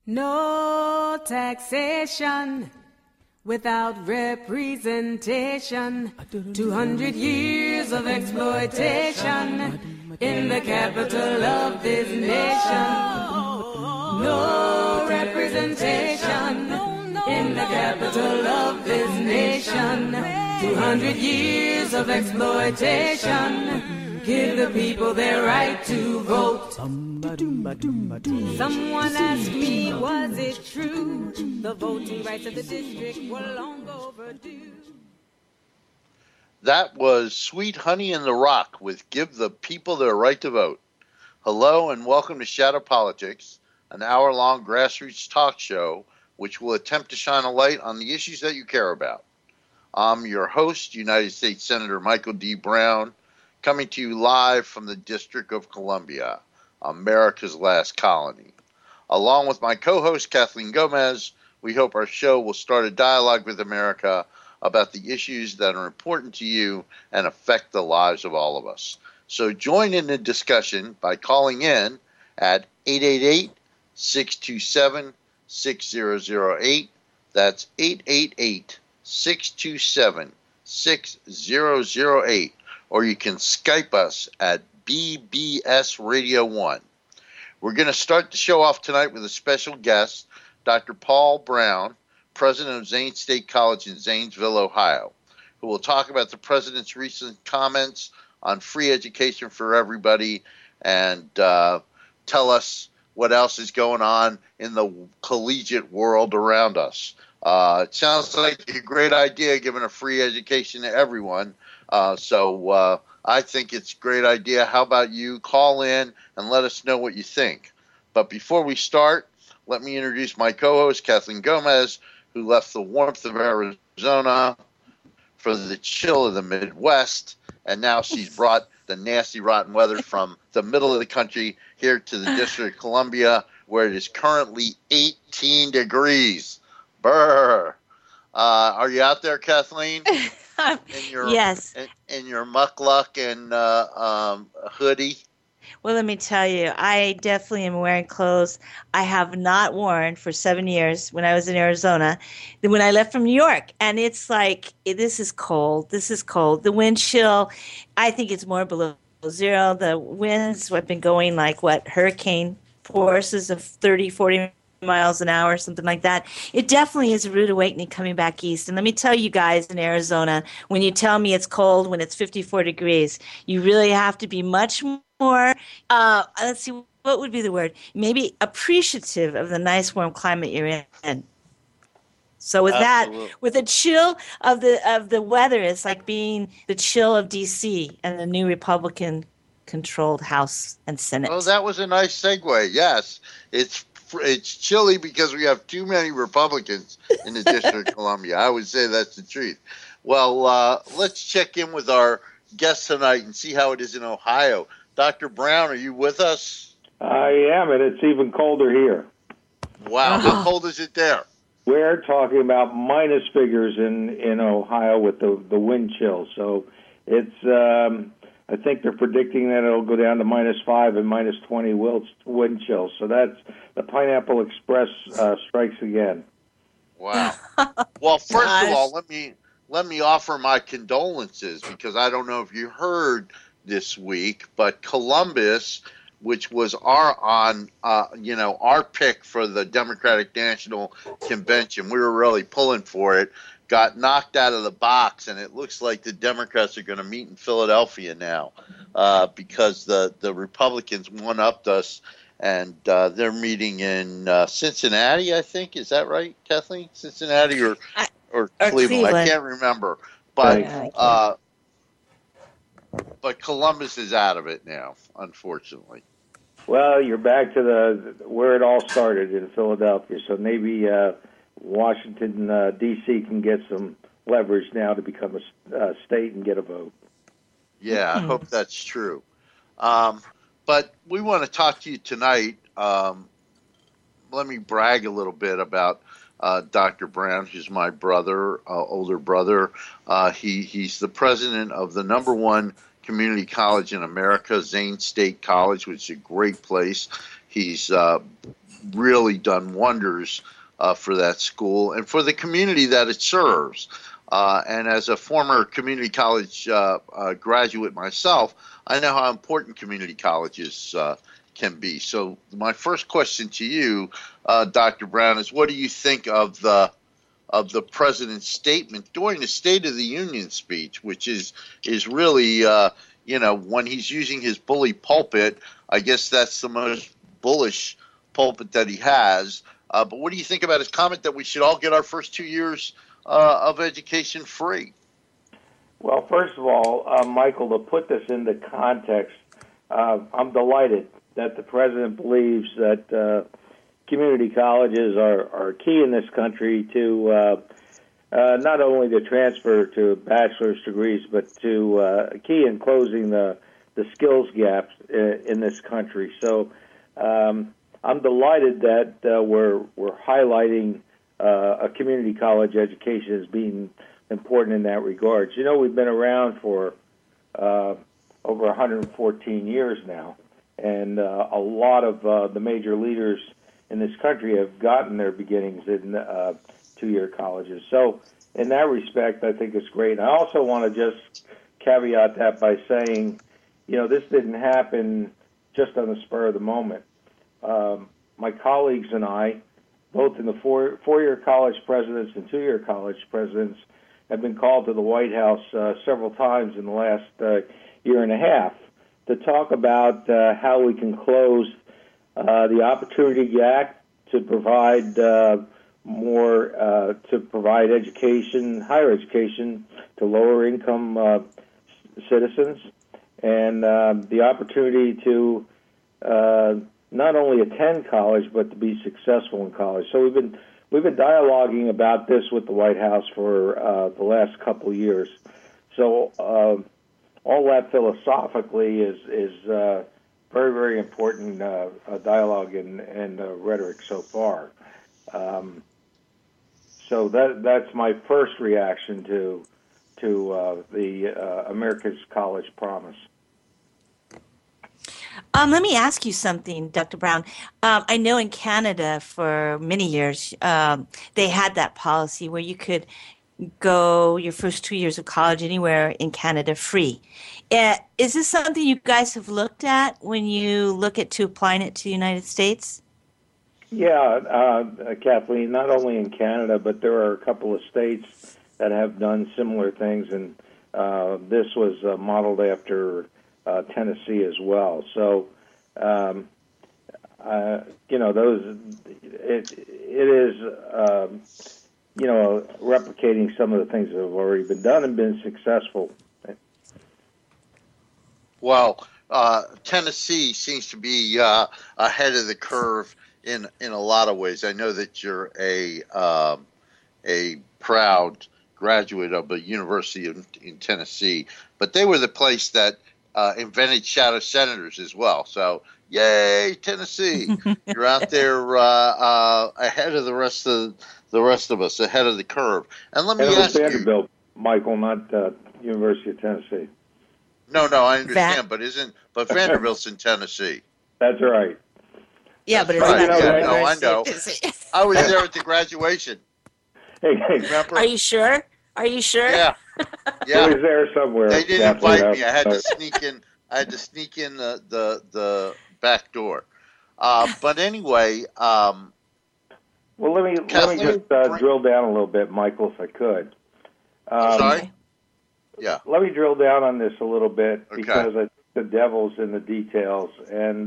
No taxation without representation. 200 years of exploitation in the capital of this nation. No representation in the capital of this nation. 200 years of exploitation. Give the people their right to vote. Someone asked me, was it true? The voting rights of the district were long overdue. That was Sweet Honey in the Rock with Give the People Their Right to Vote. Hello and welcome to Shadow Politics, an hour-long grassroots talk show which will attempt to shine a light on the issues that you care about. I'm your host, United States Senator Michael D. Brown, coming to you live from the District of Columbia, America's last colony. Along with my co-host, Kathleen Gomez, we hope our show will start a dialogue with America about the issues that are important to you and affect the lives of all of us. So join in the discussion by calling in at 888-627-6008. That's 888-627-6008. Or you can Skype us at BBS Radio 1. We're going to start the show off tonight with a special guest, Dr. Paul Brown, president of Zane State College in Zanesville, Ohio, who will talk about the president's recent comments on free education for everybody and tell us what else is going on in the collegiate world around us. It sounds like a great idea, giving a free education to everyone. So I think it's a great idea. How about you call in and let us know what you think? But before we start, let me introduce my co-host, Kathleen Gomez, who left the warmth of Arizona for the chill of the Midwest, and now she's brought the nasty, rotten weather from the middle of the country here to the District of Columbia, where it is currently 18 degrees. Brr. Are you out there, Kathleen? Yes. In your muckluck and hoodie? Well, let me tell you, I definitely am wearing clothes I have not worn for 7 years when I was in Arizona, when I left from New York. And it's like, this is cold. This is cold. The wind chill, I think it's more below zero. The winds have been going like, hurricane forces of 30, 40 miles an hour, something like that. It definitely is a rude awakening coming back east. And let me tell you guys in Arizona, when you tell me it's cold when it's 54 degrees, you really have to be much more, let's see, what would be the word? Maybe appreciative of the nice warm climate you're in. So with Absolutely. that, with the chill of the weather, it's like being the chill of D.C. and the new Republican-controlled House and Senate. Oh, that was a nice segue. Yes, it's chilly because we have too many Republicans in the District of Columbia. I would say that's the truth. Well, let's check in with our guest tonight and see how it is in Ohio. Dr. Brown, are you with us? I am, and it's even colder here. Wow. How cold is it there? We're talking about minus figures in Ohio with the wind chill. So it's I think they're predicting that it'll go down to -5 and -20 wind chill. So that's the Pineapple Express strikes again. Wow. Well, first of all, let me offer my condolences, because I don't know if you heard this week, but Columbus, which was our pick for the Democratic National Convention, we were really pulling for it, got knocked out of the box, and it looks like the Democrats are going to meet in Philadelphia now because the Republicans one-upped us, and they're meeting in Cincinnati, I think. Is that right, Kathleen? Cincinnati or Cleveland? I can't remember. But Columbus is out of it now, unfortunately. Well, you're back to where it all started in Philadelphia, so maybe Washington, D.C. can get some leverage now to become a state and get a vote. Yeah, I hope that's true. But we want to talk to you tonight. Let me brag a little bit about Dr. Brown, who's my brother, older brother. He's the president of the #1 community college in America, Zane State College, which is a great place. He's really done wonders for that school and for the community that it serves. And as a former community college graduate myself, I know how important community colleges can be. So my first question to you, Dr. Brown, is what do you think of the president's statement during the State of the Union speech, which is really, when he's using his bully pulpit, I guess that's the most bullish pulpit that he has. But what do you think about his comment that we should all get our first 2 years of education free? Well, first of all, Michael, to put this into context, I'm delighted that the president believes that community colleges are key in this country to not only to transfer to bachelor's degrees, but to key in closing the skills gaps in this country. So I'm delighted that we're highlighting a community college education as being important in that regard. You know, we've been around for over 114 years now, and a lot of the major leaders in this country have gotten their beginnings in two-year colleges. So in that respect, I think it's great. And I also want to just caveat that by saying, this didn't happen just on the spur of the moment. My colleagues and I, both in the four-year college presidents and two-year college presidents, have been called to the White House several times in the last year and a half to talk about how we can close the opportunity gap to provide provide education, higher education to lower income citizens, and the opportunity to not only attend college but to be successful in college. So we've been dialoguing about this with the White House for the last couple of years. So all that philosophically is very, very important dialogue and rhetoric so far. So that's my first reaction to the America's College Promise. Let me ask you something, Dr. Brown. I know in Canada for many years they had that policy where you could go your first 2 years of college anywhere in Canada free. Is this something you guys have looked at when you look at applying it to the United States? Yeah, Kathleen, not only in Canada, but there are a couple of states that have done similar things, and this was modeled after Tennessee as well. So, it is, replicating some of the things that have already been done and been successful. Well, Tennessee seems to be ahead of the curve in a lot of ways. I know that you're a proud graduate of a university in Tennessee, but they were the place that invented shadow senators as well. So, yay, Tennessee! You're out there ahead of the rest of us, ahead of the curve. And let me ask you, Vanderbilt, Michael, not University of Tennessee. No, I understand, but Vanderbilt's in Tennessee. That's right. Yeah, That's but it's right. not. Yeah, no, I know. I was there at the graduation. Hey. Remember? Are you sure? Yeah. I was there somewhere. They didn't invite me. I had to sneak in. The back door. But anyway. Well, let me just drill down a little bit, Michael, if I could. Sorry. Yeah. Let me drill down on this a little bit because I think the devil's in the details, and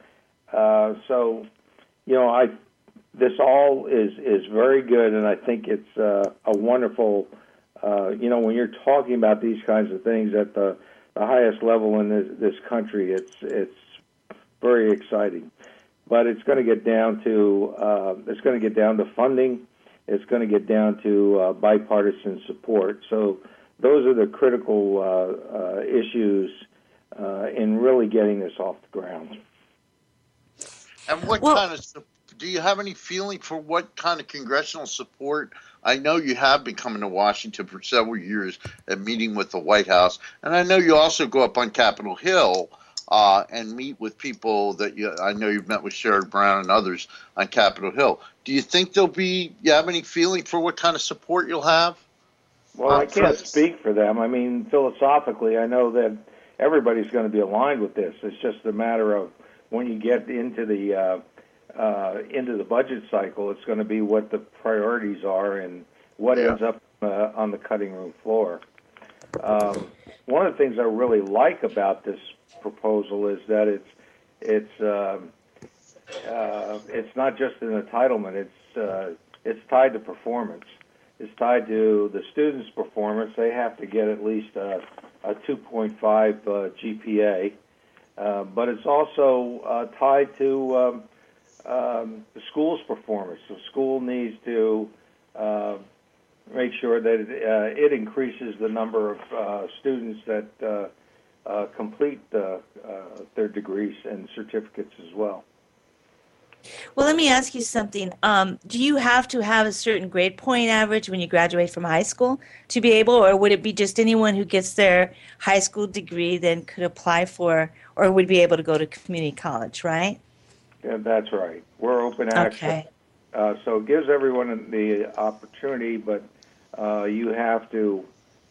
this all is very good, and I think it's a wonderful. When you're talking about these kinds of things at the highest level in this country, it's very exciting. But it's going to get down to funding. It's going to get down to bipartisan support. So those are the critical issues in really getting this off the ground. And do you have any feeling for what kind of congressional support? I know you have been coming to Washington for several years and meeting with the White House, and I know you also go up on Capitol Hill. and meet with people that I know you've met with Sherrod Brown and others on Capitol Hill. Do you think you have any feeling for what kind of support you'll have? Well, I can't speak for them. I mean, philosophically, I know that everybody's going to be aligned with this. It's just a matter of when you get into the budget cycle, it's going to be what the priorities are and what ends up on the cutting room floor. One of the things I really like about this proposal is that it's not just an entitlement. It's tied to performance. It's tied to the student's performance. They have to get at least a 2.5 GPA, but it's also tied to the school's performance. The school needs to make sure that it increases the number of students that complete their degrees and certificates as well. Well, let me ask you something. Do you have to have a certain grade point average when you graduate from high school to be able, or would it be just anyone who gets their high school degree then could apply for, or would be able to go to community college, right? Yeah, that's right. We're open access. Okay. So it gives everyone the opportunity, but you have to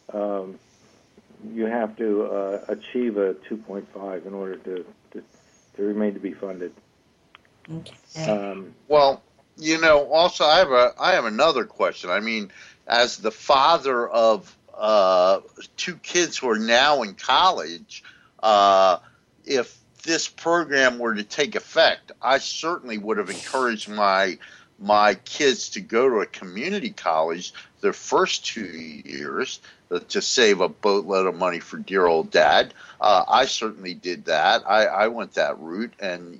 achieve a 2.5 in order to remain to be funded. Okay. Well, also I have another question. I mean, as the father of 2 kids who are now in college, if this program were to take effect, I certainly would have encouraged my kids to go to a community college their first 2 years to save a boatload of money for dear old dad. I certainly did that. I went that route, and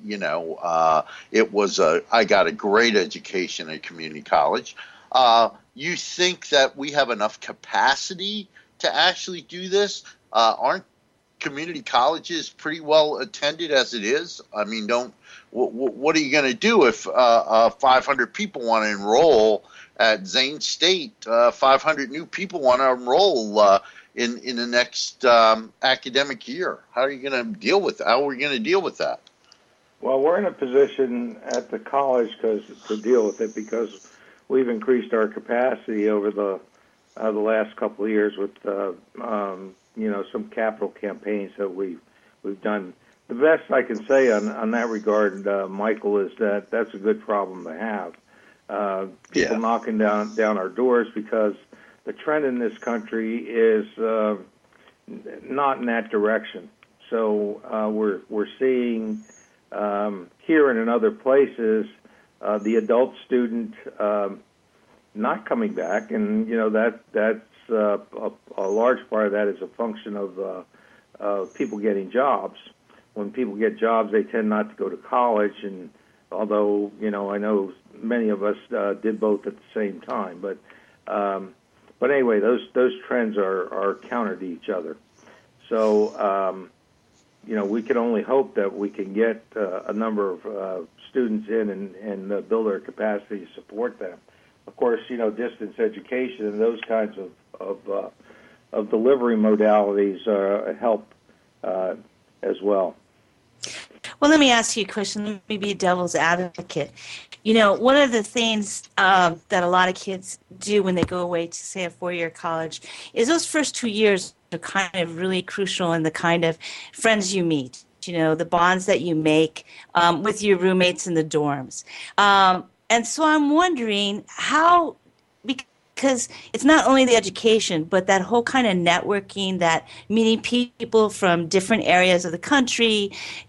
I got a great education at community college. You think that we have enough capacity to actually do this? Aren't community colleges pretty well attended as it is? I mean, what are you going to do if 500 people want to enroll at Zane State? 500 new people want to enroll in the next academic year. How are you going to deal with that? How are we going to deal with that? Well, we're in a position at the college to deal with it because we've increased our capacity over the last couple of years with some capital campaigns that we've done. The best I can say on that regard, Michael, is that that's a good problem to have. People knocking down our doors because the trend in this country is not in that direction. So we're seeing here and in other places the adult student not coming back, and that's a large part of that is a function of people getting jobs. When people get jobs, they tend not to go to college, and although I know many of us did both at the same time, but anyway, those trends are counter to each other. So we can only hope that we can get a number of students in and build our capacity to support them. Of course, distance education and those kinds of delivery modalities help as well. Well, let me ask you a question. Let me be a devil's advocate. One of the things that a lot of kids do when they go away to, say, a 4-year college is those first 2 years are kind of really crucial in the kind of friends you meet, the bonds that you make with your roommates in the dorms. And so I'm wondering how, because it's not only the education, but that whole kind of networking, that meeting people from different areas of the country,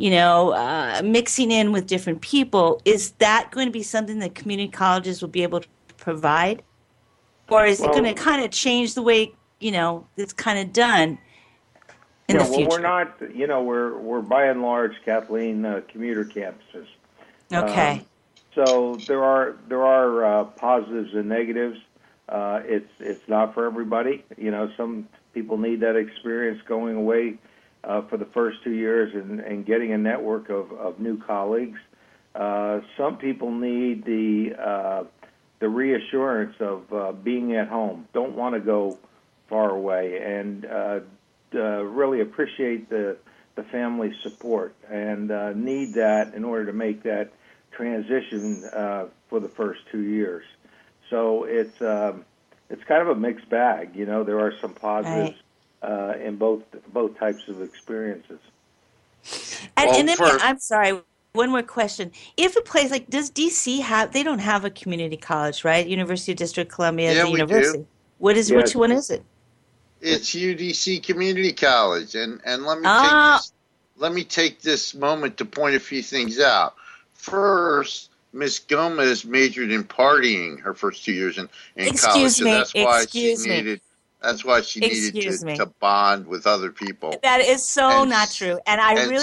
mixing in with different people, is that going to be something that community colleges will be able to provide? Or is it going to kind of change the way, it's kind of done in the future? We're not, we're by and large, Kathleen, commuter campuses. Okay. So there are positives and negatives. It's not for everybody. Some people need that experience going away for the first 2 years and getting a network of new colleagues. Some people need the reassurance of being at home, don't want to go far away, and really appreciate the the family support and need that in order to make that transition for the first 2 years. So it's kind of a mixed bag. You know, there are some positives in both types of experiences. And then I'm sorry, one more question. If a place like, does DC have, they don't have a community college, right? University of District of Columbia is a university. Do. What is, which one is it? It's UDC Community College. And let me take this moment to point a few things out. First, Miss Gomez majored in partying her first 2 years in college. So that's why she needed to bond with other people. That is so not true. And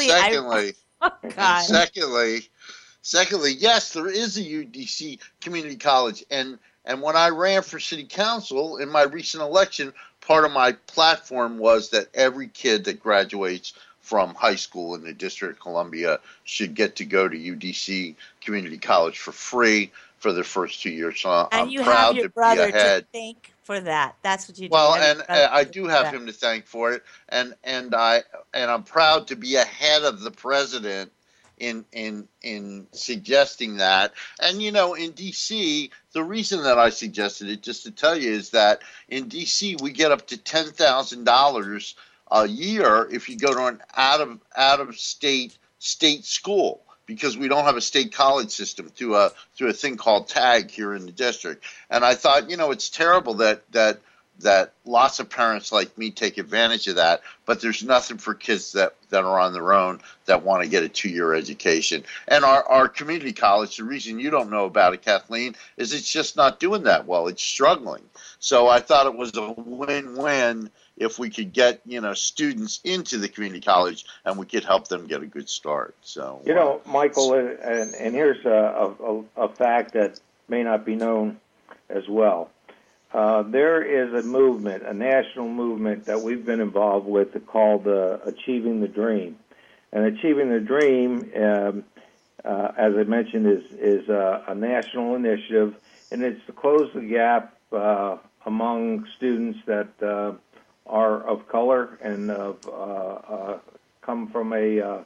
secondly, yes, there is a UDC Community College. And when I ran for city council in my recent election, part of my platform was that every kid that graduates from high school in the District of Columbia should get to go to UDC Community College for free for their first 2 years. So I'm proud to be ahead. To thank for that. That's what you do. Well, and I do have him to thank for it, and I'm proud to be ahead of the president in suggesting that. And you know, in DC, the reason that I suggested it, just to tell you, is that in DC we get up to $10,000 a year if you go to an out of state school, because we don't have a state college system through a thing called TAG here in the district. And I thought, you know, it's terrible that lots of parents like me take advantage of that, but there's nothing for kids that are on their own that want to get a 2-year education. And our community college, the reason you don't know about it, Kathleen, is it's just not doing that well. It's struggling. So I thought it was a win-win if we could get, you know, students into the community college and we could help them get a good start. So, you know, Michael, and here's a fact that may not be known as well. There is a movement, a national movement that we've been involved with called Achieving the Dream. And Achieving the Dream, as I mentioned, is a national initiative, and it's to close the gap among students that are of color and come from an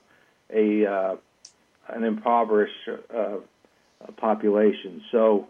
impoverished population. So,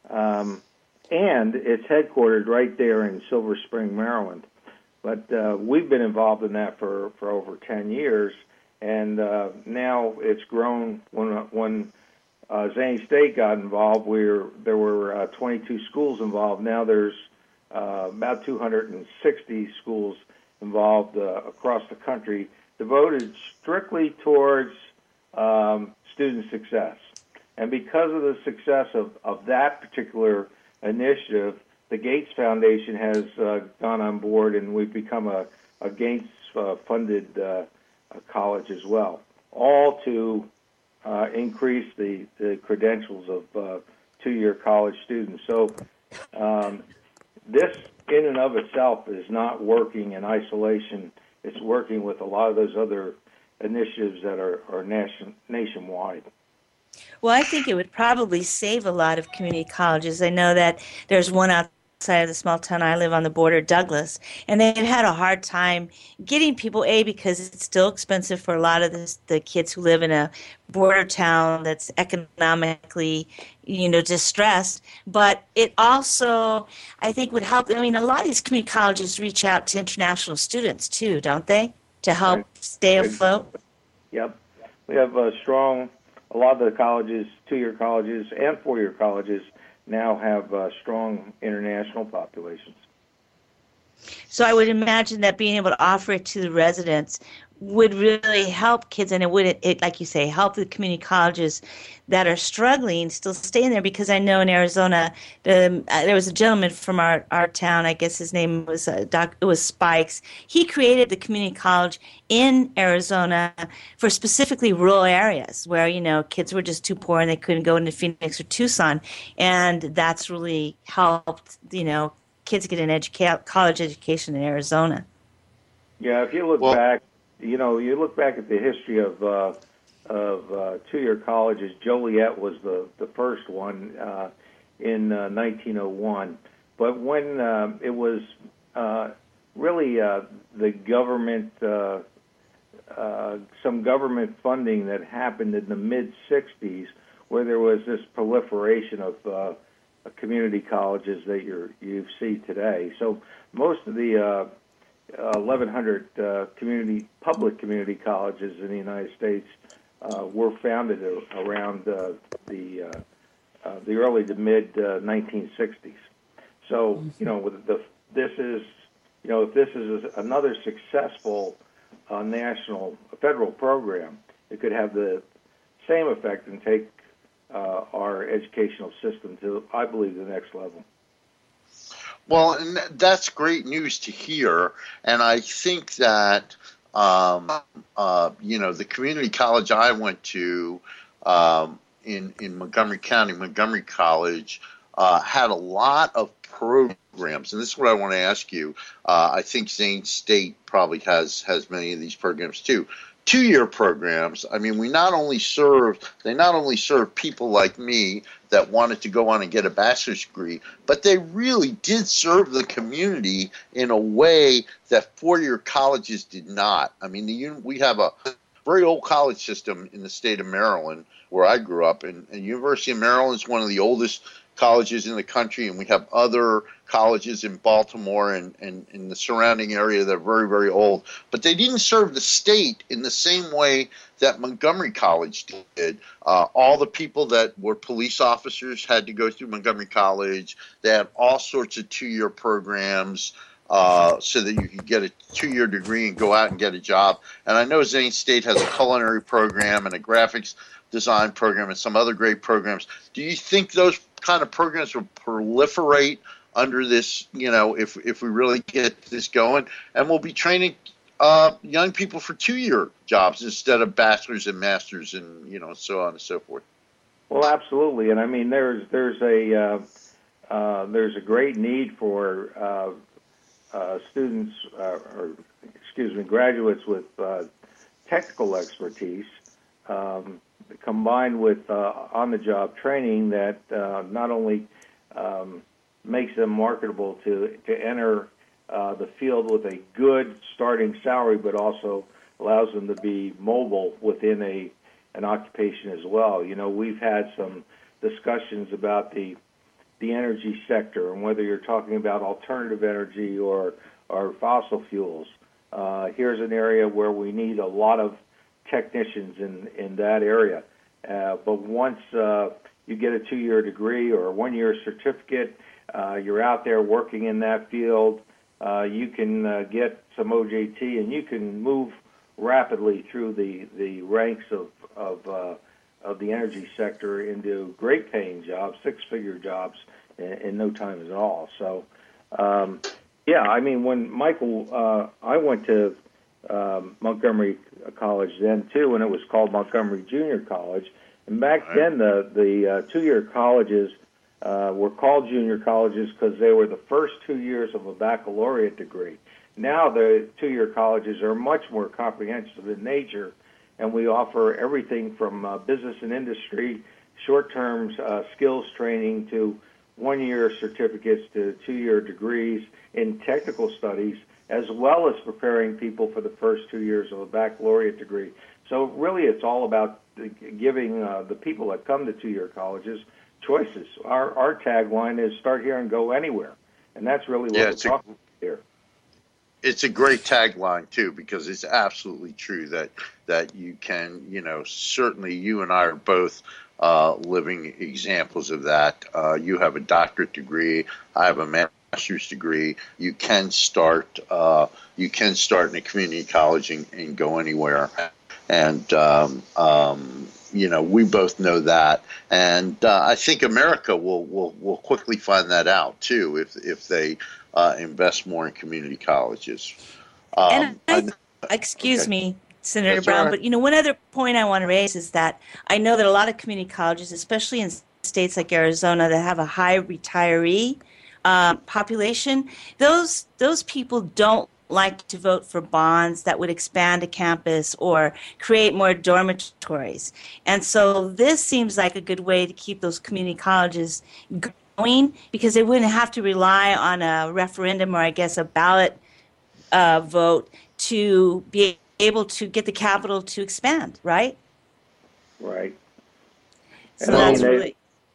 and it's headquartered right there in Silver Spring, Maryland. But we've been involved in that for over 10 years, and now it's grown. When Zane State got involved, there were 22 schools involved. Now there's about 260 schools involved across the country, devoted strictly towards student success. And because of the success of that particular initiative, the Gates Foundation has gone on board, and we've become a Gates-funded college as well, all to increase the credentials of two-year college students. So this, in and of itself, is not working in isolation. It's working with a lot of those other initiatives that are nationwide. Well, I think it would probably save a lot of community colleges. I know that there's one outside of the small town I live on the border, Douglas, and they've had a hard time getting people, because it's still expensive for a lot of the kids who live in a border town that's economically, distressed. But it also, I think, would help. I mean, a lot of these community colleges reach out to international students too, don't they, to help stay afloat? Yep. We have a lot of the colleges, two-year colleges and four-year colleges, now have strong international populations. So I would imagine that being able to offer it to the residents would really help kids, and it would, like you say, help the community colleges that are struggling still stay in there. Because I know in Arizona, there was a gentleman from our town, I guess his name was it was Spikes. He created the community college in Arizona for specifically rural areas where, kids were just too poor and they couldn't go into Phoenix or Tucson. And that's really helped, kids get an college education in Arizona. Yeah, if you look back, you look back at the history of two-year colleges. Joliet was the first one in 1901. But when it was really the government some government funding that happened in the mid-'60s, where there was this proliferation of community colleges that you see today. So most of the 1,100 public community colleges in the United States were founded around the early to mid 1960s. So this is if this is another successful national federal program, it could have the same effect and take our educational system to, I believe, the next level. Well, and that's great news to hear, and I think that the community college I went to in Montgomery County, Montgomery College, had a lot of programs, and this is what I want to ask you. I think Zane State probably has many of these programs too. 2-year programs. I mean, they not only served people like me that wanted to go on and get a bachelor's degree, but they really did serve the community in a way that 4-year colleges did not. I mean, we have a very old college system in the state of Maryland where I grew up, and University of Maryland is one of the oldest colleges in the country, and we have other colleges in Baltimore and in the surrounding area that are very, very old. But they didn't serve the state in the same way that Montgomery College did. All the people that were police officers had to go through Montgomery College. They had all sorts of 2-year programs so that you could get a 2-year degree and go out and get a job. And I know Zane State has a culinary program and a graphics design program and some other great programs. Do you think those kind of programs will proliferate under this, if we really get this going, and we'll be training young people for 2-year jobs instead of bachelor's and master's and, so on and so forth? Well, absolutely. And I mean, there's a great need for students, graduates with technical expertise, combined with on-the-job training that not only makes them marketable to enter the field with a good starting salary, but also allows them to be mobile within an occupation as well. We've had some discussions about the energy sector and whether you're talking about alternative energy or fossil fuels. Here's an area where we need a lot of technicians in that area. But once you get a 2-year degree or a 1-year certificate, you're out there working in that field, you can get some OJT and you can move rapidly through the ranks of the energy sector into great paying jobs, 6-figure jobs in no time at all. So, I mean, when Michael, I went to Montgomery College then too, and it was called Montgomery Junior College. And back then, the 2-year colleges were called junior colleges because they were the first 2 years of a baccalaureate degree. Now the 2-year colleges are much more comprehensive in nature, and we offer everything from business and industry, short-term skills training, to 1-year certificates to 2-year degrees in technical studies, as well as preparing people for the first 2 years of a baccalaureate degree. So really it's all about giving the people that come to 2-year colleges choices. Our tagline is start here and go anywhere, and that's really what we're talking about here. It's a great tagline too, because it's absolutely true that you can, certainly you and I are both living examples of that. You have a doctorate degree, I have a master's degree. You can start in a community college and go anywhere. And we both know that, and I think America will quickly find that out too if they invest more in community colleges. Excuse me, Senator Brown, but one other point I want to raise is that I know that a lot of community colleges, especially in states like Arizona that have a high retiree population, those people don't like to vote for bonds that would expand a campus or create more dormitories. And so this seems like a good way to keep those community colleges going, because they wouldn't have to rely on a referendum or, I guess, a ballot vote to be able to get the capital to expand, right? Right. So that's really.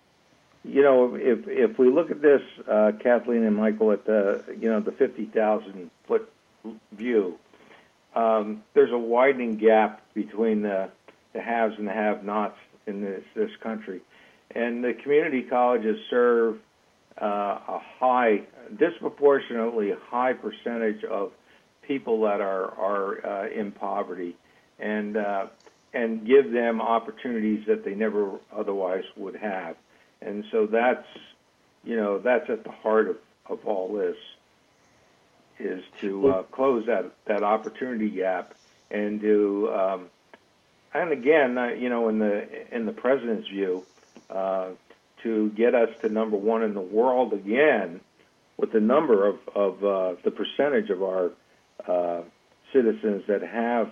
If we look at this, Kathleen and Michael, at the 50,000-foot view, there's a widening gap between the haves and the have-nots in this country, and the community colleges serve a disproportionately high percentage of people that are in poverty, and give them opportunities that they never otherwise would have. And so that's at the heart of all this, is to close that opportunity gap, and to and again, in the president's view, to get us to number one in the world again, with the number of the percentage of our citizens that have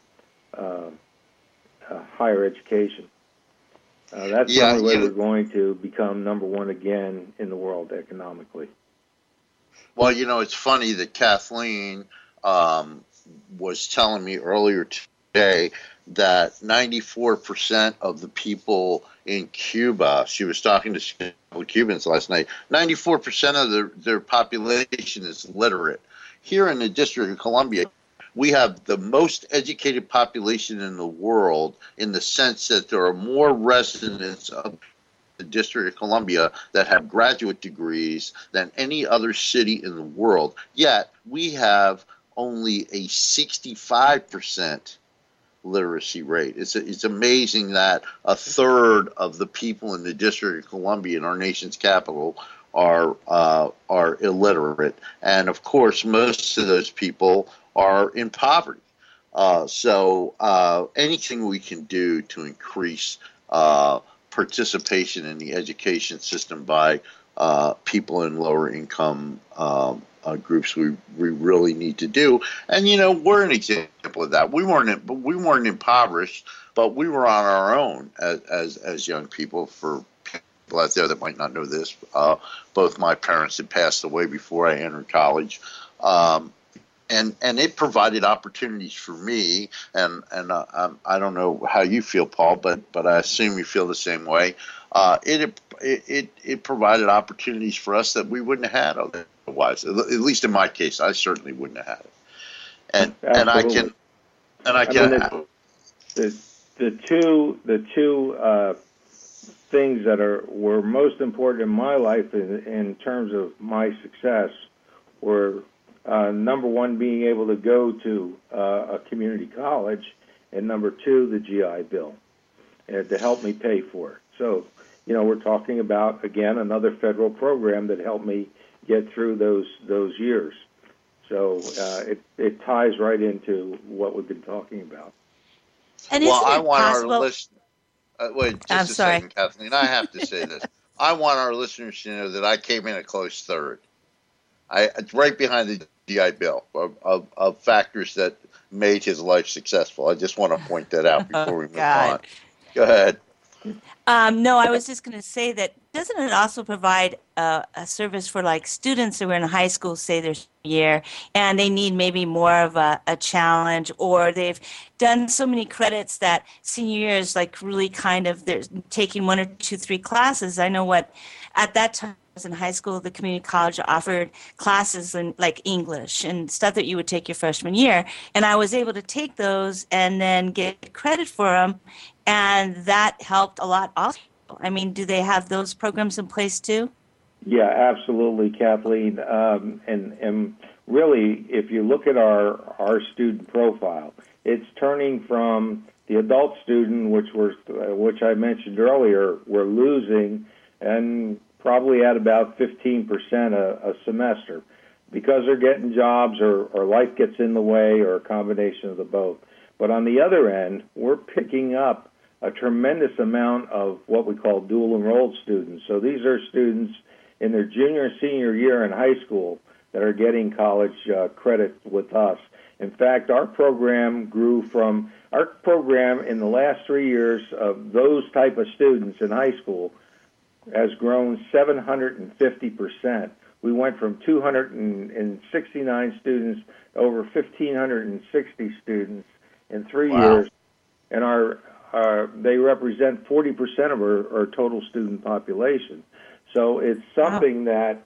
higher education. That's the only way we're going to become number one again in the world economically. Well, it's funny that Kathleen was telling me earlier today that 94% of the people in Cuba, she was talking to a couple of Cubans last night, 94% of their population is literate. Here in the District of Columbia, we have the most educated population in the world, in the sense that there are more residents of the District of Columbia that have graduate degrees than any other city in the world. Yet we have only a 65% literacy rate. It's amazing that a third of the people in the District of Columbia, in our nation's capital, are illiterate, and of course most of those people are in poverty. So anything we can do to increase participation in the education system by people in lower income groups, we really need to do. And we're an example of that. We weren't impoverished, but we were on our own as young people. For people out there that might not know this, both my parents had passed away before I entered college. And it provided opportunities for me, and I don't know how you feel, Paul, but I assume you feel the same way. It provided opportunities for us that we wouldn't have had otherwise. At least in my case, I certainly wouldn't have had it. And I can. The two things that were most important in my life in terms of my success were. Number one, being able to go to a community college, and number two, the GI Bill, to help me pay for it. So, we're talking about, again, another federal program that helped me get through those years. So it ties right into what we've been talking about. And I want possible? Our listeners. Wait, just a second, Kathleen. I have to say this. I want our listeners to know that I came in a close third. It's right behind the GI Bill of factors that made his life successful. I just want to point that out before we move on. Go ahead. No, I was just going to say that doesn't it also provide a service for like students who are in high school, say their year, and they need maybe more of a challenge, or they've done so many credits that senior year is like really kind of they're taking 1 or 2, 3 classes. I know what at that time. In high school, the community college offered classes in like English and stuff that you would take your freshman year, and I was able to take those and then get credit for them, and that helped a lot also. I mean, do they have those programs in place too? Yeah, absolutely, Kathleen. And really, if you look at our student profile, it's turning from the adult student, which I mentioned earlier, we're losing, and probably at about 15% a semester, because they're getting jobs or life gets in the way, or a combination of the both. But on the other end, we're picking up a tremendous amount of what we call dual enrolled students. So these are students in their junior and senior year in high school that are getting college credit with us. In fact, our program in the last 3 years of those type of students in high school has grown 750%. We went from 269 students to over 1,560 students in 3 Wow. years, and they represent 40% of our total student population. So it's something that,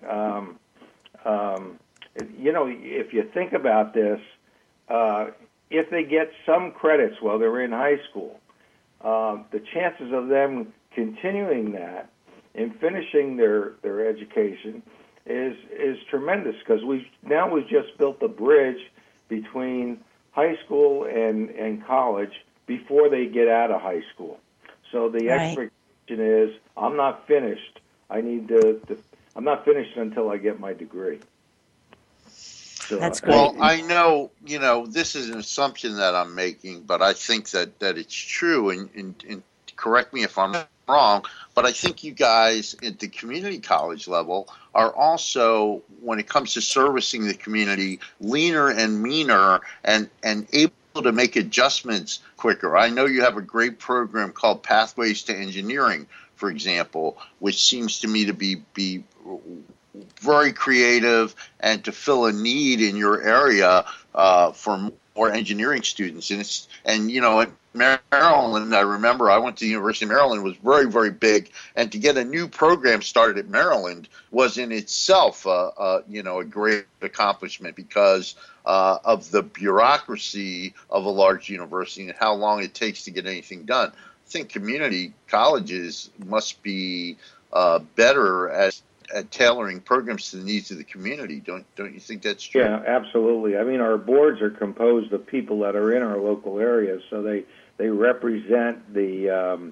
if you think about this, if they get some credits while they're in high school, the chances of them continuing that and finishing their education is tremendous, because we've just built the bridge between high school and college before they get out of high school. So the expectation is, I'm not finished. I'm not finished until I get my degree. So, That's great. Well, I know, this is an assumption that I'm making, but I think that it's true, and correct me if I'm wrong, but I think you guys at the community college level are also, when it comes to servicing the community, leaner and meaner and able to make adjustments quicker. I know you have a great program called Pathways to Engineering, for example, which seems to me to be very creative and to fill a need in your area for more engineering students. And at Maryland, I remember I went to the University of Maryland, was very, very big, and to get a new program started at Maryland was in itself a great accomplishment because of the bureaucracy of a large university and how long it takes to get anything done. I think community colleges must be better at tailoring programs to the needs of the community. Don't you think that's true? Yeah, absolutely. I mean, our boards are composed of people that are in our local areas, so they represent the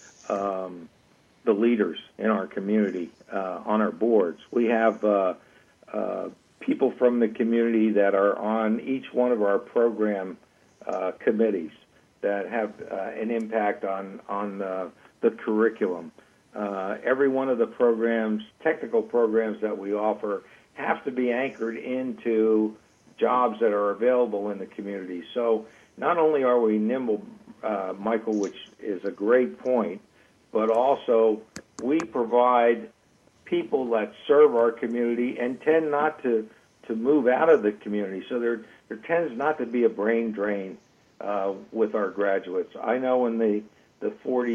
leaders in our community on our boards. We have people from the community that are on each one of our program committees that have an impact on the curriculum. Every one of the programs, technical programs that we offer, have to be anchored into jobs that are available in the community. So not only are we nimble, Michael, which is a great point, but also we provide people that serve our community and tend not to move out of the community. So there tends not to be a brain drain with our graduates. I know in the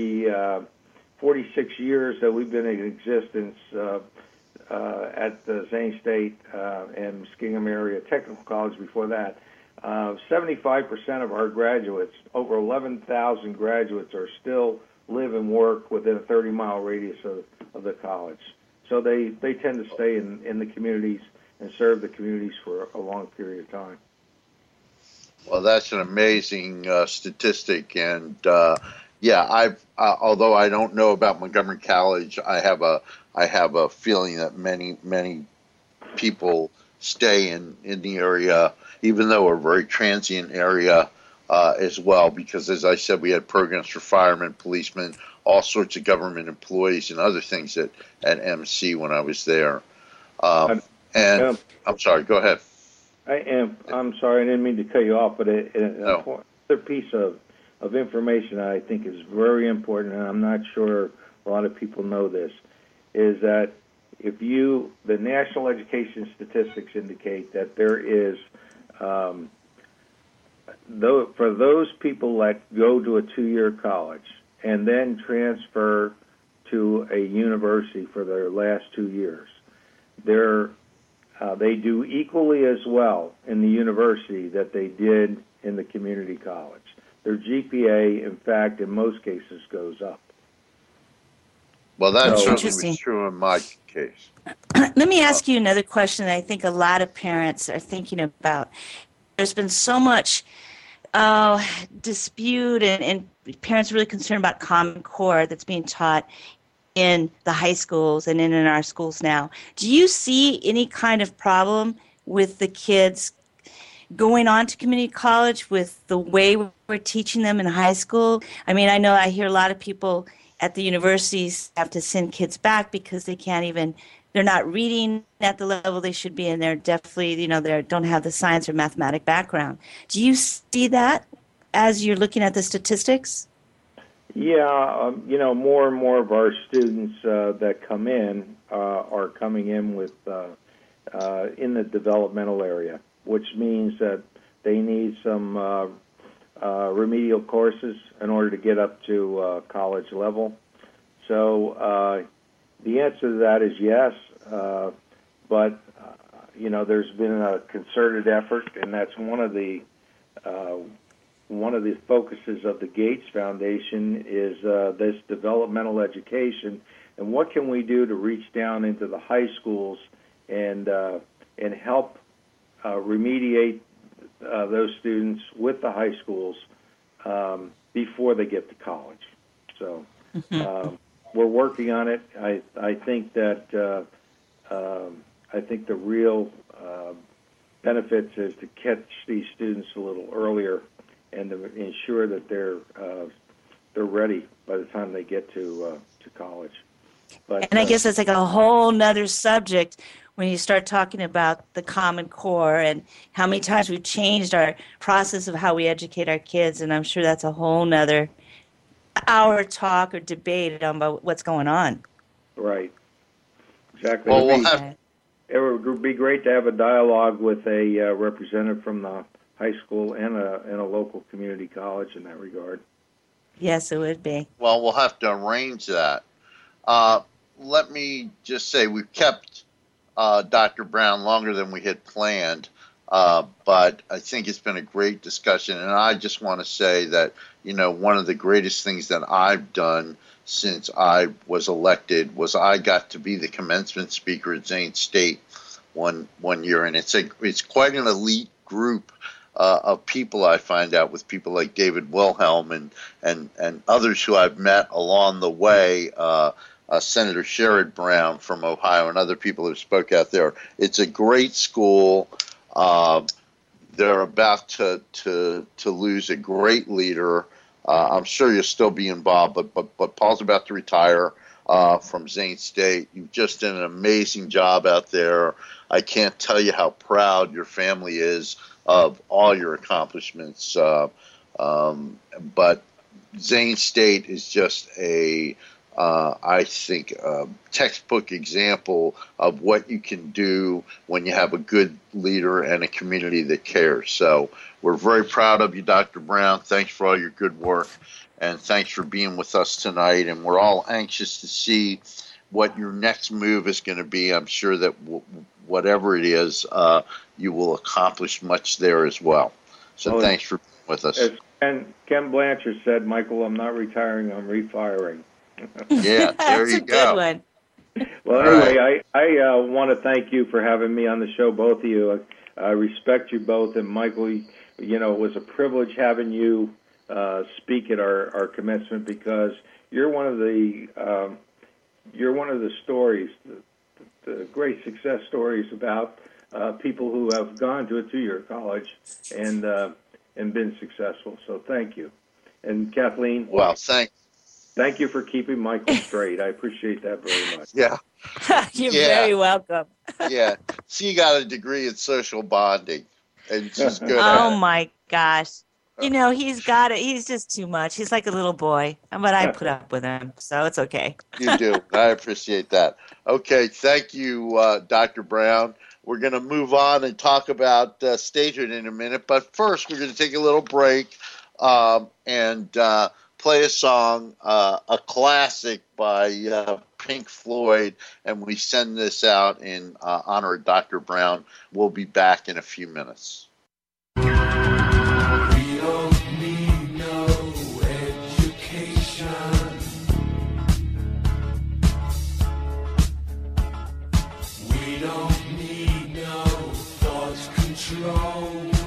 46 years that we've been in existence at the Zane State and Muskingum Area Technical College before that, 75% of our graduates, over 11,000 graduates, are still live and work within a 30-mile radius of the college. So they tend to stay in the communities and serve the communities for a long period of time. Well, that's an amazing statistic, and although I don't know about Montgomery College, I have a feeling that many people stay in the area, even though we're a very transient area as well. Because, as I said, we had programs for firemen, policemen, all sorts of government employees, and other things at MC when I was there. I'm sorry. Go ahead. I'm sorry. I didn't mean to cut you off, but another piece of information I think is very important, and I'm not sure a lot of people know this, is that the national education statistics indicate that there is, for those people that go to a 2-year college and then transfer to a university for their last 2 years, they do equally as well in the university that they did in the community college. Their GPA, in fact, in most cases, goes up. Well, that certainly was true in my case. Let me ask you another question that I think a lot of parents are thinking about. There's been so much dispute and parents are really concerned about Common Core that's being taught in the high schools and in our schools now. Do you see any kind of problem with the kids going on to community college with the way we're teaching them in high school? I mean, I hear a lot of people at the universities have to send kids back because they're not reading at the level they should be, and they're definitely, they don't have the science or mathematic background. Do you see that as you're looking at the statistics? Yeah, more and more of our students that come in are coming in with in the developmental area, which means that they need some remedial courses in order to get up to college level. So the answer to that is yes, but there's been a concerted effort, and that's one of the focuses of the Gates Foundation is this developmental education, and what can we do to reach down into the high schools and help remediate those students with the high schools before they get to college. So we're working on it. I think that I think the real benefits is to catch these students a little earlier and to ensure that they're ready by the time they get to college. But, and I guess that's like a whole nother subject when you start talking about the Common Core and how many times we've changed our process of how we educate our kids, and I'm sure that's a whole nother hour talk or debate about what's going on. Right. Exactly. Well, it would be great to have a dialogue with a representative from the high school and a local community college in that regard. Yes, it would be. Well, we'll have to arrange that. Let me just say we've kept Dr. Brown longer than we had planned, but I think it's been a great discussion, and I just want to say that, one of the greatest things that I've done since I was elected was I got to be the commencement speaker at Zane State one year, and it's quite an elite group of people. I find out with people like David Wilhelm and others who I've met along the way, Senator Sherrod Brown from Ohio and other people who spoke out there. It's a great school. They're about to lose a great leader. I'm sure you'll still be involved, but Paul's about to retire from Zane State. You've just done an amazing job out there. I can't tell you how proud your family is of all your accomplishments. But Zane State is just I think, a textbook example of what you can do when you have a good leader and a community that cares. So we're very proud of you, Dr. Brown. Thanks for all your good work, and thanks for being with us tonight. And we're all anxious to see what your next move is going to be. I'm sure that whatever it is, you will accomplish much there as well. So thanks for being with us. And Ken Blanchard said, Michael, I'm not retiring, I'm refiring. Yeah, there you go. That's a good one. Well, anyway, I want to thank you for having me on the show, both of you. I respect you both, and Michael, it was a privilege having you speak at our commencement, because you're one of the stories, the great success stories about people who have gone to a 2-year college and been successful. So thank you, and Kathleen. Well, Thank you for keeping Michael straight. I appreciate that very much. Yeah. You're very welcome. Yeah. She got a degree in social bonding, and she's good at it. Oh, my gosh. He's got it. He's just too much. He's like a little boy, but I put up with him, so it's okay. You do. I appreciate that. Okay. Thank you, Dr. Brown. We're going to move on and talk about statehood in a minute, but first we're going to take a little break and play a song, a classic by Pink Floyd, and we send this out in honor of Dr. Brown. We'll be back in a few minutes. We don't need no education. We don't need no thought control.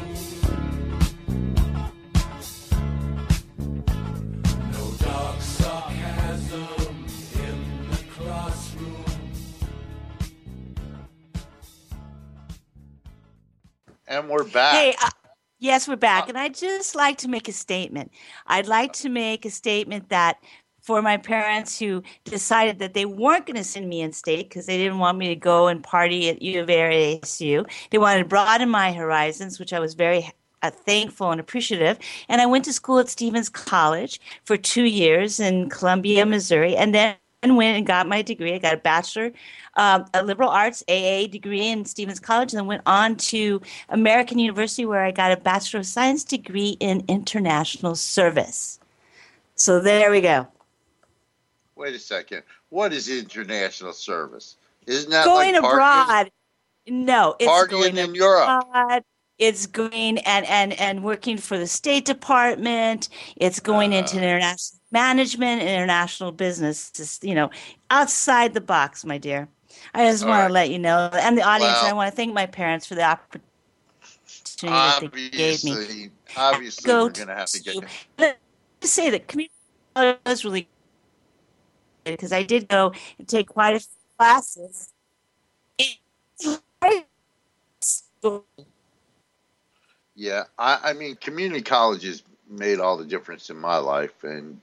And we're back. Hey, yes, we're back. And I'd just like to make a statement. I'd like to make a statement that for my parents who decided that they weren't going to send me in state because they didn't want me to go and party at U of A or ASU, they wanted to broaden my horizons, which I was very thankful and appreciative. And I went to school at Stevens College for 2 years in Columbia, Missouri. And then went and got my degree. I got a bachelor, a liberal arts AA degree in Stevens College, and then went on to American University where I got a Bachelor of Science degree in international service. So there we go. Wait a second. What is international service? Isn't that Going like partying? abroad. No, it's Partying going in Europe. abroad. It's going and working for the State Department. It's going into international management, international business. Just, outside the box, my dear. I just All want right. to let you know, and the audience. Well, I want to thank my parents for the opportunity that they gave me. Obviously, we're going to have to get. Let's say that community college was really good because I did go and take quite a few classes. Yeah, I mean, community colleges made all the difference in my life, and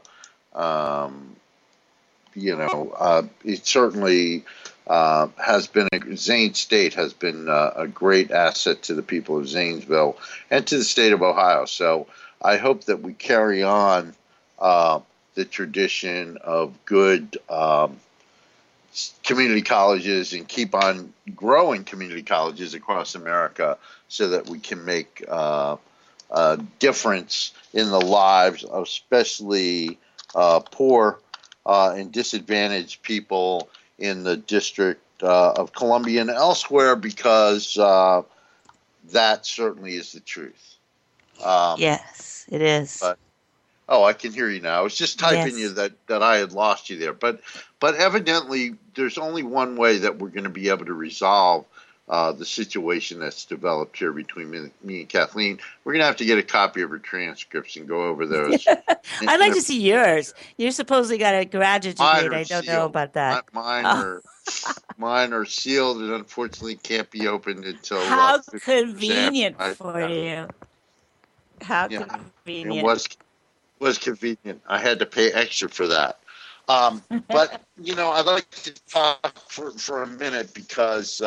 it certainly has been. Zane State has been a great asset to the people of Zanesville and to the state of Ohio. So I hope that we carry on the tradition of good community colleges and keep on growing community colleges across America so that we can make a difference in the lives of especially poor and disadvantaged people in the District of Columbia and elsewhere, because that certainly is the truth. Yes, it is. But I can hear you now. I was just typing you that I had lost you there. But evidently, there's only one way that we're going to be able to resolve the situation that's developed here between me and Kathleen. We're going to have to get a copy of her transcripts and go over those. I'd like to see yours. You supposedly got a graduate degree. I don't know about that. Mine are sealed and unfortunately can't be opened until. How convenient for you. How convenient. It was convenient. I had to pay extra for that. But I'd like to talk for a minute because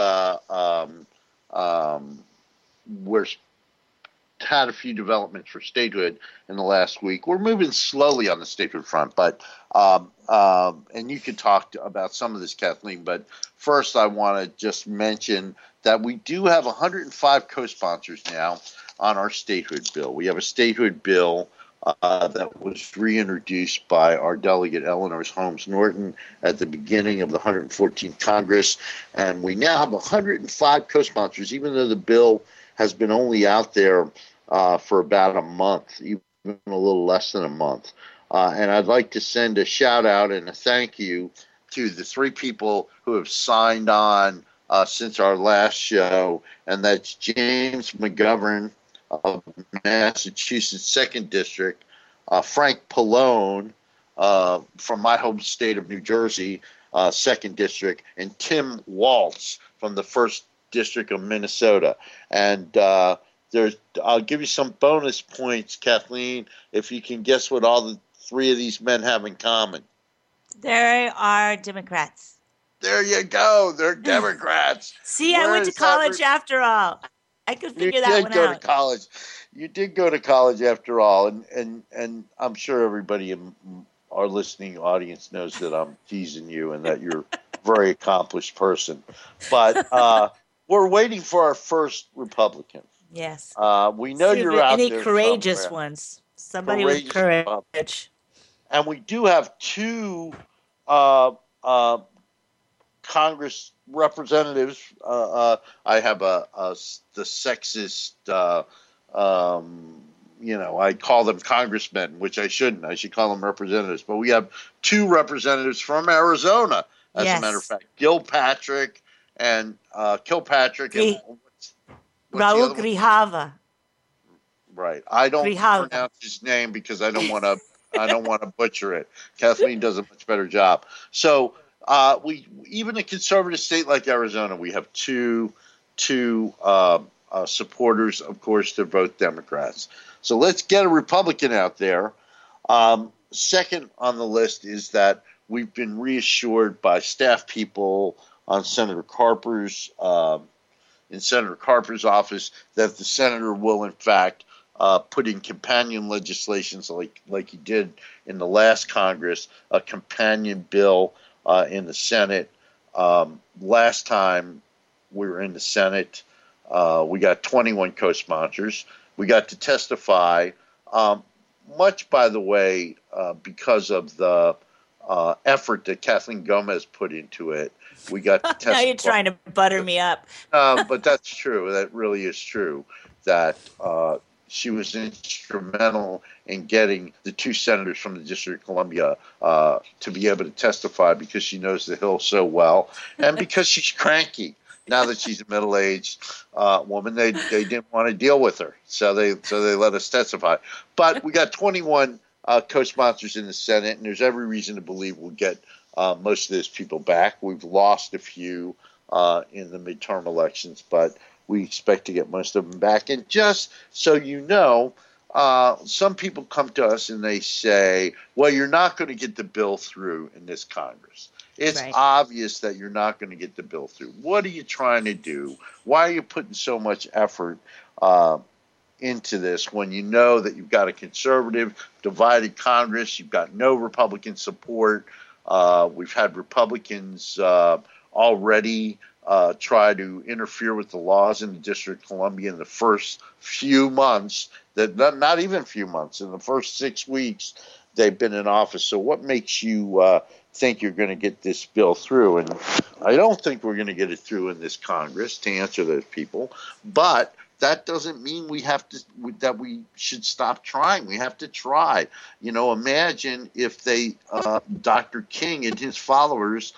we're had a few developments for statehood in the last week. We're moving slowly on the statehood front, but and you can talk about some of this, Kathleen. But first, I want to just mention that we do have 105 co-sponsors now on our statehood bill. We have a statehood bill that was reintroduced by our delegate Eleanor Holmes Norton at the beginning of the 114th Congress, and we now have 105 co-sponsors, even though the bill has been only out there for about a month, even a little less than a month. And I'd like to send a shout out and a thank you to the three people who have signed on since our last show, and that's James McGovern of Massachusetts 2nd District, Frank Pallone from my home state of New Jersey, 2nd District, and Tim Waltz from the 1st District of Minnesota. And I'll give you some bonus points, Kathleen, if you can guess what all the three of these men have in common. They are Democrats. There you go. They're Democrats. See, I went to college after all. I could figure that one out. You did go to college. You did go to college after all, and I'm sure everybody in our listening audience knows that I'm teasing you and that you're a very accomplished person. But we're waiting for our first Republican. Yes. We know you're out there. Any courageous ones. Somebody with courage. And we do have two Congress representatives. I have the sexist, I call them congressmen, which I shouldn't. I should call them representatives. But we have two representatives from Arizona, as a matter of fact, Kilpatrick and Raul Grijalva. Right. I don't pronounce his name because I don't want to butcher it. Kathleen does a much better job. So we even a conservative state like Arizona, we have two supporters, of course, to vote Democrats. So let's get a Republican out there. Second on the list is that we've been reassured by staff people on Senator Carper's in Senator Carper's office that the senator will, in fact, put in companion legislations like he did in the last Congress, a companion bill in the Senate. Last time we were in the Senate, we got 21 co-sponsors. We got to testify, much, by the way, because of the effort that Kathleen Gomez put into it. We got to testify. Now you're trying to butter me up. But that's true. That really is true. That she was instrumental in getting the 2 senators from the District of Columbia to be able to testify because she knows the Hill so well, and because she's cranky. Now that she's a middle-aged woman, they didn't want to deal with her, so they let us testify. But we got 21 co-sponsors in the Senate, and there's every reason to believe we'll get most of those people back. We've lost a few in the midterm elections, but we expect to get most of them back. And just so you know, some people come to us and they say, well, you're not going to get the bill through in this Congress. It's Right. obvious that you're not going to get the bill through. What are you trying to do? Why are you putting so much effort into this when you know that you've got a conservative, divided Congress, you've got no Republican support? We've had Republicans already try to interfere with the laws in the District of Columbia in the first few months, not even few months, in the first 6 weeks they've been in office. So what makes you think you're going to get this bill through? And I don't think we're going to get it through in this Congress, to answer those people. But that doesn't mean that we should stop trying. We have to try. You know, imagine if Dr. King and his followers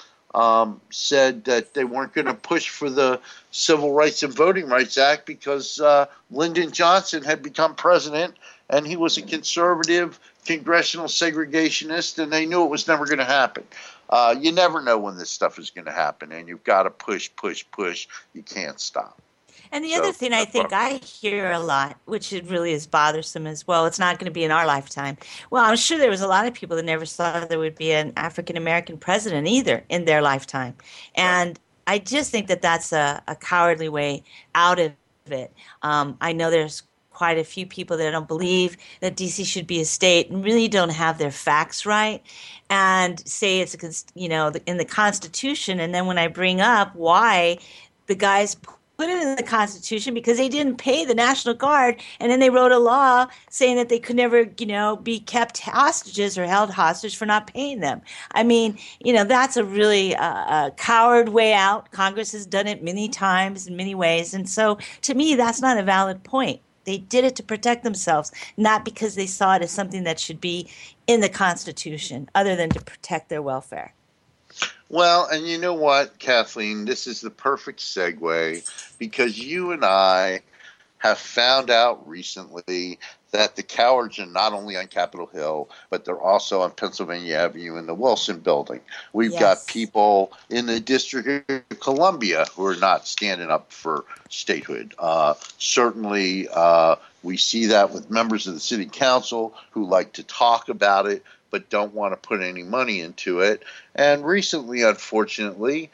said that they weren't going to push for the Civil Rights and Voting Rights Act because Lyndon Johnson had become president and he was a conservative congressional segregationist, and they knew it was never going to happen. You never know when this stuff is going to happen, and you've got to push. You can't stop. And the other thing I think I hear a lot, which it really is bothersome as well, it's not going to be in our lifetime. Well, I'm sure there was a lot of people that never saw there would be an African-American president either in their lifetime. And I just think that that's a cowardly way out of it. I know there's quite a few people that don't believe that D.C. should be a state and really don't have their facts right and say it's, in the Constitution. And then when I bring up why the guys put it in the Constitution, because they didn't pay the National Guard, and then they wrote a law saying that they could never, be kept hostages or held hostage for not paying them. I mean, that's a really coward way out. Congress has done it many times in many ways, and so to me, that's not a valid point. They did it to protect themselves, not because they saw it as something that should be in the Constitution, other than to protect their welfare. Well, and you know what, Kathleen, this is the perfect segue, because you and I have found out recently that the cowards are not only on Capitol Hill, but they're also on Pennsylvania Avenue in the Wilson Building. We've got people in the District of Columbia who are not standing up for statehood. Certainly, we see that with members of the City Council who like to talk about it, but don't want to put any money into it. And recently, unfortunately,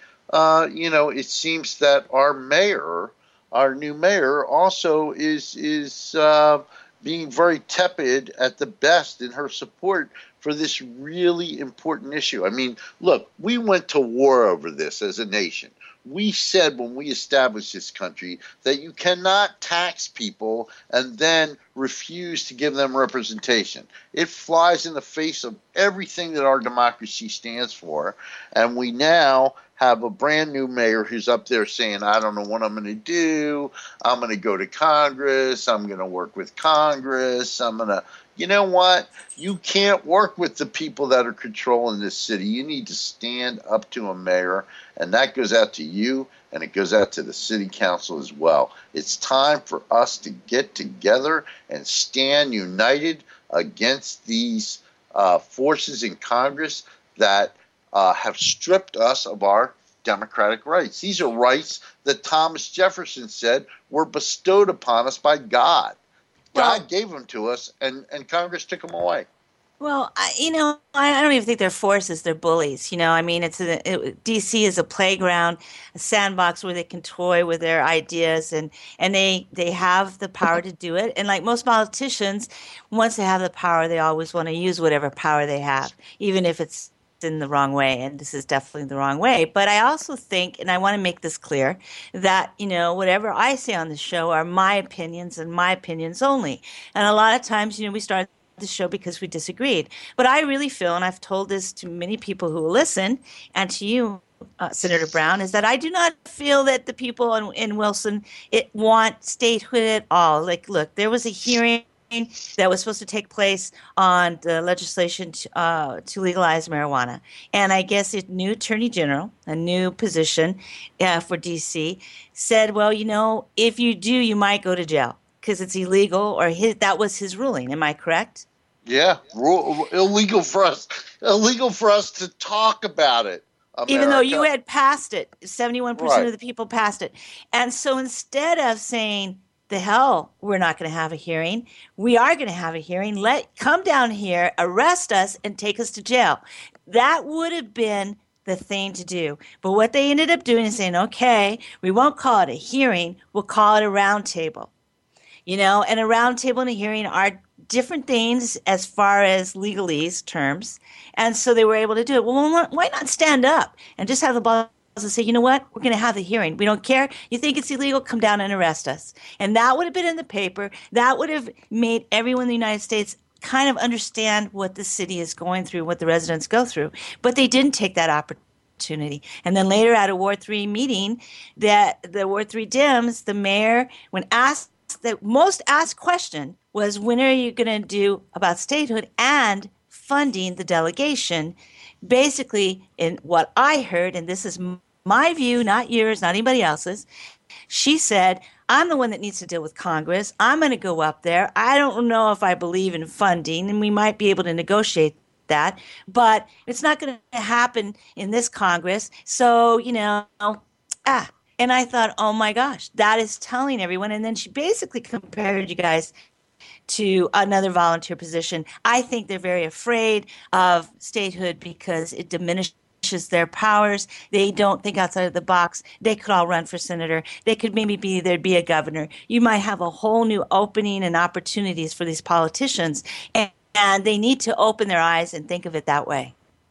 it seems that our new mayor, also is being very tepid at the best in her support for this really important issue. I mean, look, we went to war over this as a nation. We said when we established this country that you cannot tax people and then refuse to give them representation. It flies in the face of everything that our democracy stands for. And we now have a brand new mayor who's up there saying, I don't know what I'm going to do. I'm going to go to Congress. I'm going to work with Congress. You know what? You can't work with the people that are controlling this city. You need to stand up to a mayor, and that goes out to you, and it goes out to the city council as well. It's time for us to get together and stand united against these forces in Congress that have stripped us of our democratic rights. These are rights that Thomas Jefferson said were bestowed upon us by God. God gave them to us, and Congress took them away. Well, I don't even think they're forces; they're bullies. I mean, DC is a playground, a sandbox where they can toy with their ideas, and they have the power to do it. And like most politicians, once they have the power, they always want to use whatever power they have, even if it's in the wrong way. And this is definitely the wrong way. But I also think, and I want to make this clear, that whatever I say on the show are my opinions and my opinions only. And a lot of times, we start the show because we disagreed. But I really feel, and I've told this to many people who will listen, and to you, Senator Brown, is that I do not feel that the people in Wilson want statehood at all. Like, look, there was a hearing that was supposed to take place on the legislation to legalize marijuana. And I guess a new attorney general, a new position for D.C., said, well, if you do, you might go to jail because it's illegal, or that was his ruling. Am I correct? Yeah, illegal for us to talk about it. America. Even though you had passed it, 71% Right. of the people passed it. And so instead of saying, the hell, we're not going to have a hearing, we are going to have a hearing, come down here, arrest us, and take us to jail. That would have been the thing to do. But what they ended up doing is saying, okay, we won't call it a hearing, we'll call it a roundtable. And a roundtable and a hearing are different things as far as legalese terms. And so they were able to do it. Well, why not stand up and just have the balls to say, you know what, we're going to have the hearing. We don't care. You think it's illegal, come down and arrest us. And that would have been in the paper. That would have made everyone in the United States kind of understand what the city is going through, what the residents go through. But they didn't take that opportunity. And then later at a Ward 3 meeting, the Ward 3 Dems, the mayor, when asked, the most asked question was, when are you going to do about statehood and funding the delegation? Basically, in what I heard, and this is my view, not yours, not anybody else's, she said, I'm the one that needs to deal with Congress. I'm going to go up there. I don't know if I believe in funding, and we might be able to negotiate that, but it's not going to happen in this Congress. So, And I thought, oh my gosh, that is telling everyone. And then she basically compared you guys to another volunteer position. I think they're very afraid of statehood because it diminishes their powers. They don't think outside of the box. They could all run for senator. They could maybe there'd be a governor. You might have a whole new opening and opportunities for these politicians. And they need to open their eyes and think of it that way.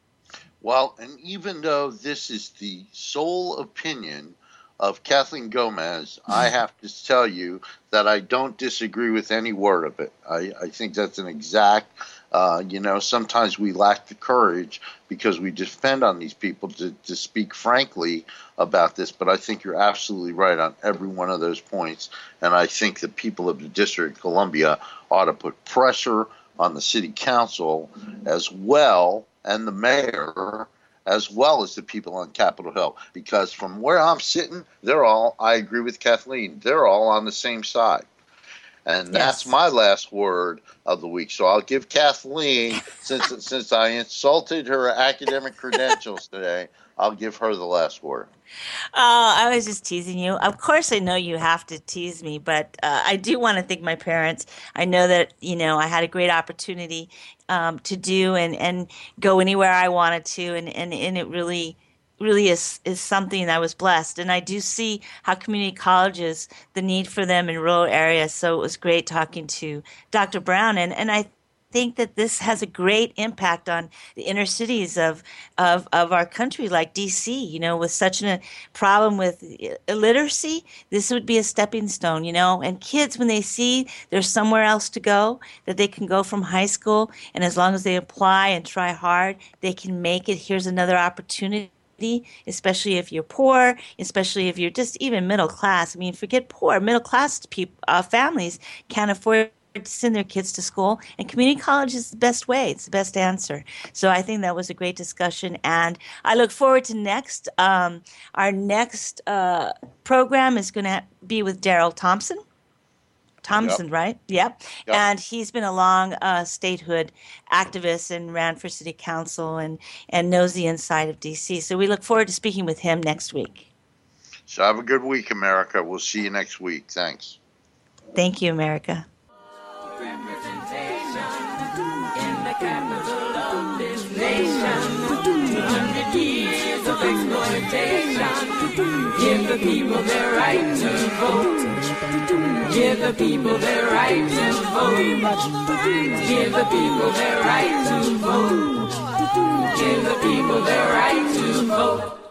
Well, and even though this is the sole opinion of Kathleen Gomez, I have to tell you that I don't disagree with any word of it. I think that's an exact, sometimes we lack the courage because we depend on these people to speak frankly about this, but I think you're absolutely right on every one of those points, and I think the people of the District of Columbia ought to put pressure on the city council as well, and the mayor, as well as the people on Capitol Hill, because from where I'm sitting, I agree with Kathleen, they're all on the same side. And that's my last word of the week. So I'll give Kathleen, since I insulted her academic credentials today, I'll give her the last word. I was just teasing you. Of course, I know you have to tease me, but I do want to thank my parents. I know that, I had a great opportunity to do and go anywhere I wanted to. And it really is something that I was blessed. And I do see how community colleges, the need for them in rural areas. So it was great talking to Dr. Brown. And I think that this has a great impact on the inner cities of our country, like DC, with such a problem with illiteracy. This would be a stepping stone, and kids, when they see there's somewhere else to go, that they can go from high school, and as long as they apply and try hard, they can make it. Here's another opportunity, especially if you're poor, especially if you're just even middle class. I mean, forget poor, middle class families can't afford to send their kids to school, and community college is the best way. It's the best answer. So I think that was a great discussion, and I look forward to next. Our next program is going to be with Daryl Thompson. Yep. Right? Yep. And he's been a long statehood activist and ran for city council and knows the inside of D.C. So we look forward to speaking with him next week. So have a good week, America. We'll see you next week. Thanks. Thank you, America. Representation. in the capital of this nation. 200 years of exploitation. Give the people their right to vote. Give the people their right to vote. Give the people their right to vote. Give the people their right to vote.